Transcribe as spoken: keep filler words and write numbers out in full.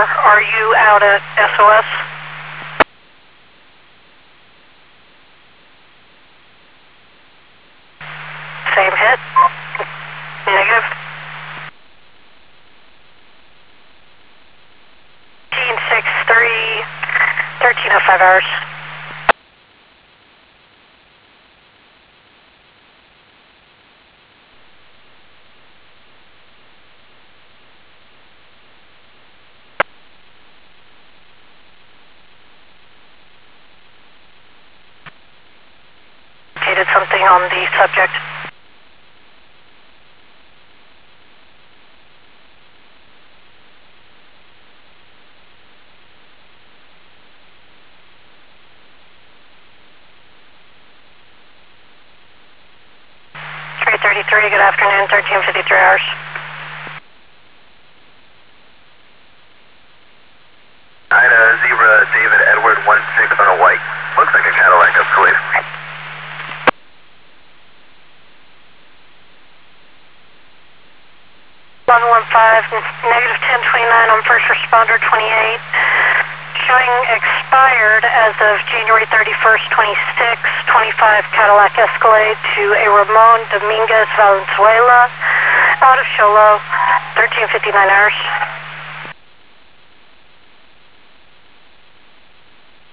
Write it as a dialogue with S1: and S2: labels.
S1: Are you out at S O S? Same hit. Negative. one six three, thirteen oh five hours. Did something on the subject. three thirty-three, good afternoon, thirteen fifty-three hours.
S2: Ida, Zebra, David, Edward, one six on a white. Looks like a Cadillac Escalade.
S1: one one five, negative ten twenty-nine on first responder twenty-eight. Showing expired as of January thirty-first, twenty-six, twenty-five Cadillac Escalade to a Ramon Dominguez Valenzuela out of Sholo, thirteen fifty-nine hours.